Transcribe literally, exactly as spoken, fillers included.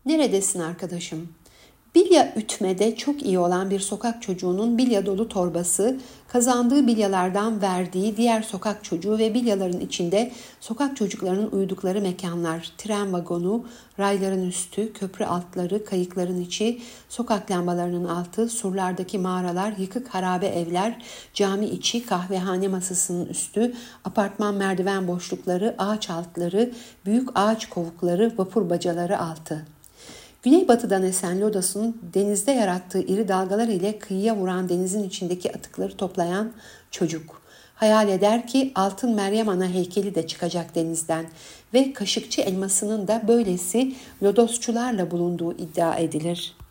Neredesin arkadaşım? Bilya ütmede çok iyi olan bir sokak çocuğunun bilya dolu torbası, kazandığı bilyalardan verdiği diğer sokak çocuğu ve bilyaların içinde sokak çocuklarının uyudukları mekanlar, tren vagonu, rayların üstü, köprü altları, kayıkların içi, sokak lambalarının altı, surlardaki mağaralar, yıkık harabe evler, cami içi, kahvehane masasının üstü, apartman merdiven boşlukları, ağaç altları, büyük ağaç kovukları, vapur bacaları altı. Güneybatıdan esen Lodos'un denizde yarattığı iri dalgalar ile kıyıya vuran denizin içindeki atıkları toplayan çocuk. Hayal eder ki altın Meryem Ana heykeli de çıkacak denizden ve kaşıkçı elmasının da böylesi Lodosçularla bulunduğu iddia edilir.